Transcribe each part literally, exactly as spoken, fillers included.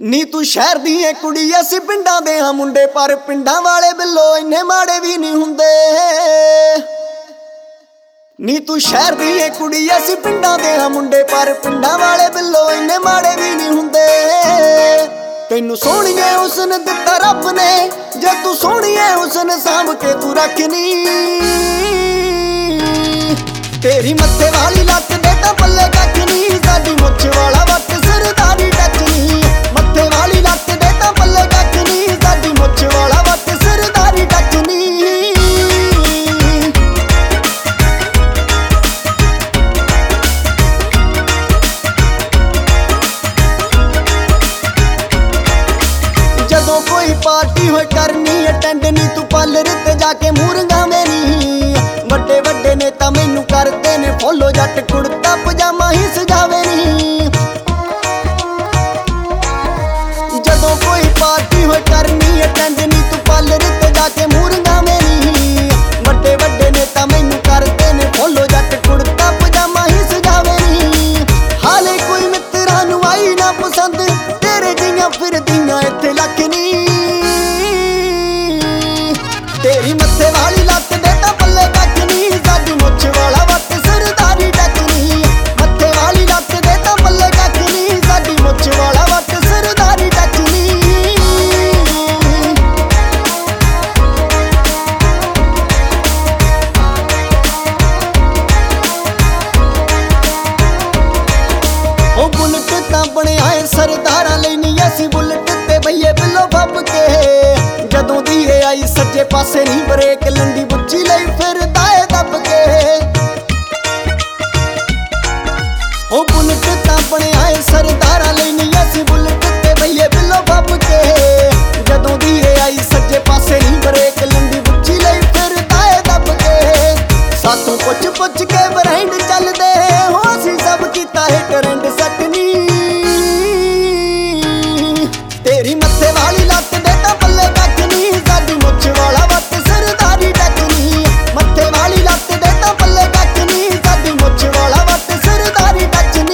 ਨੀ ਤੂੰ ਸ਼ਹਿਰ ਦੀ ਏ ਕੁੜੀ ਅਸੀਂ ਪਿੰਡਾਂ ਦੇ ਹਾਂ ਮੁੰਡੇ, ਪਰ ਪਿੰਡਾਂ ਵਾਲੇ ਬਿੱਲੋ ਇੰਨੇ ਮਾੜੇ ਵੀ ਨਹੀਂ ਹੁੰਦੇ। ਨੀ ਤੂੰ ਸ਼ਹਿਰ ਦੀ ਏ ਕੁੜੀ ਅਸੀਂ ਪਿੰਡਾਂ ਦੇ ਹਾਂ ਮੁੰਡੇ, ਪਰ ਪਿੰਡਾਂ ਵਾਲੇ ਬਿੱਲੋ ਇੰਨੇ ਮਾੜੇ ਵੀ ਨਹੀਂ ਹੁੰਦੇ। ਤੈਨੂੰ ਸੋਹਣੀਏ ਹੁਸਨ ਦਿੱਤਾ ਰੱਬ ਨੇ, ਜੇ ਤੂੰ ਸੋਹਣੀਏ ਹੁਸਨ ਸਾਂਭ ਕੇ ਤੂੰ ਰੱਖਨੀ। ਤੇਰੀ ਮੱਥੇ ਵਾਲੀ ਲੱਤ ਦੇ ਤਾਂ ਪੱਲੇ ਕੱਖ ਨੀ, ਸਾਡੀ ਮੁੱਛ ਵਾਲਾ ਵੱਟ ਸਰਦਾਰੀ ਟੱਚਨੀ। ਮੱਥੇ ਵਾਲੀ ਲੱਤ ਦੇ ਤਾਂ ਪੱਲੇ ਕੱਖ ਨੀ, ਸਾਡੀ ਮੁੱਛ ਵਾਲਾ ਵੱਟ ਸਰਦਾਰੀ ਟੱਚਨੀ। ਜਦੋਂ ਕੋਈ ਪਾਰਟੀ ਹੋਏ ਕਰਨੀ ਅਟੈਂਡ ਨੀ, ਤੂੰ ਪਾਰਲਰ ਤੇ ਜਾ ਕੇ ਮੂਰੰਗਾ ਮੇਰੀ। ਵੱਡੇ ਵੱਡੇ ਨੇਤਾ ਮੈਨੂੰ ਕਰਦੇ ਨੇ ਫੋਲੋ, ਜੱਟ ਕੁੜਤਾ ਪਜਾਮਾ ਹੀ ਸਜਾਵੇ ਨੀ। ਜਦੋਂ ਕੋਈ ਪਾਰਟੀ ਹੋਏ ਕਰਨੀ ਅਟੈਂਡ ਨੀ, ਤੂੰ ਪਾਰਲਰ ਤੇ ਜਾ ਕੇ ਮੂਰੰਗਾ ਮੇਰੀ। ਵੱਡੇ ਵੱਡੇ ਨੇਤਾ ਮੈਨੂੰ ਕਰਦੇ ਨੇ ਫੋਲੋ, ਜੱਟ ਕੁੜਤਾ ਪਜਾਮਾ ਹੀ ਸਜਾਵੇ ਨੀ। ਹਾਲੇ ਕੋਈ ਮਿੱਤਰਾਂ ਨੂੰ ਆਈ ਨਾ ਪਸੰਦ, ਤੇਰੇ ਜਿਹੀਆਂ ਫਿਰਦੀਆਂ ਇੱਥੇ ਲੱਖ ਨੀ। ਤੇਰੀ ਮੱਥੇ ਵਾਲੀ ਲੱਤ ਦੇ ਤਾਂ ਪੱਲੇ ਕੱਖ ਨੀ, ਸਾਡੀ ਮੁੱਛ ਵਾਲਾ ਵੱਟ ਸਰਦਾਰੀ ਟੱਚਨੀ। ਮੱਥੇ ਵਾਲੀ ਲੱਤ ਦੇ ਤਾਂ ਪੱਲੇ ਕੱਖ ਨੀ, ਸਾਡੀ ਮੁੱਛ ਵਾਲਾ ਵੱਟ ਸਰਦਾਰੀ ਟੱਚਨੀ। ਉਹ ਬੁਲਟ ਤਾਂ ਬਣਿਆ ਏ ਸਰਦਾਰਾਂ ਲਈ ਨੀ, ਅਸੀਂ ਬੁਲਟ ਤੇ ਬਈਏ ਬਿੱਲੋ ਫੱਬ ਕੇ। ਜਦੋਂ ਦੀ ਏ ਆਈ ਸੱਜੇ ਪਾਸੇ ਨਹੀਂ ਬ੍ਰੇਕ, ਲੰਡੀ ਬੁੱਚੀ ਲਈ ਫਿਰਦਾ ਏ ਦੱਬ ਕੇ। ਉਹ ਬੁਲਟ ਤਾਂ ਬਣਿਆ ਏ ਸਰਦਾਰਾਂ ਲਈ ਨੀ, ਅਸੀਂ ਬੁਲਟ ਤੇ ਬਈਏ ਬਿੱਲੋ ਫੱਬ ਕੇ। ਜਦੋਂ ਦੀ ਏ ਆਈ ਸੱਜੇ ਪਾਸੇ ਨਹੀਂ ਬ੍ਰੇਕ, ਲੰਡੀ ਬੁੱਚੀ ਲਈ ਫਿਰਦਾ ਏ ਦੱਬ ਕੇ। ਸਾਥੋਂ ਪੁੱਛ ਪੁੱਛ ਕੇ ਬ੍ਰਾਂਡ ਚੱਲਦੇ, ਹੋ ਅਸੀਂ ਸਭ ਕੀਤਾ ਹੈ ਟਰੈਂਡ ਸੈੱਟ ਨੀ। ਤੇਰੀ ਮੱਥੇ ਵਾਲੀ ਲੱਤ ਦੇ ਤਾਂ ਪੱਲੇ ਕੱਖ ਨੀ, ਸਾਡੀ ਮੁੱਛ ਵਾਲਾ ਵੱਟ ਸਰਦਾਰੀ ਟੱਚਨੀ। ਮੱਥੇ ਵਾਲੀ ਲੱਤ ਦੇ ਤਾਂ ਪੱਲੇ ਕੱਖ ਨੀ, ਸਾਡੀ ਮੁੱਛ ਵਾਲਾ ਵੱਟ ਸਰਦਾਰੀ ਟੱਚਨੀ।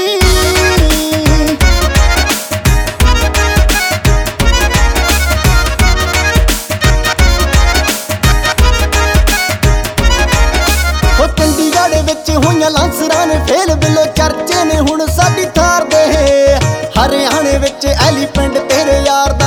ਹੋ ਚੰਡੀਗੜ੍ਹ ਵਿੱਚ ਹੋਈਆਂ ਲਾਂਸਰਾਂ ਨੇ ਫੇਲ, ਬਿੱਲੋ ਚਰਚੇ ਨੇ ਹੁਣ ਸਾਡੀ ਥਾਰ ਦੇ। ਹਰਿਆਣੇ ਵਿੱਚ ਐਲੀਫੈਂਟ ਤੇਰੇ ਯਾਰ ਦਾ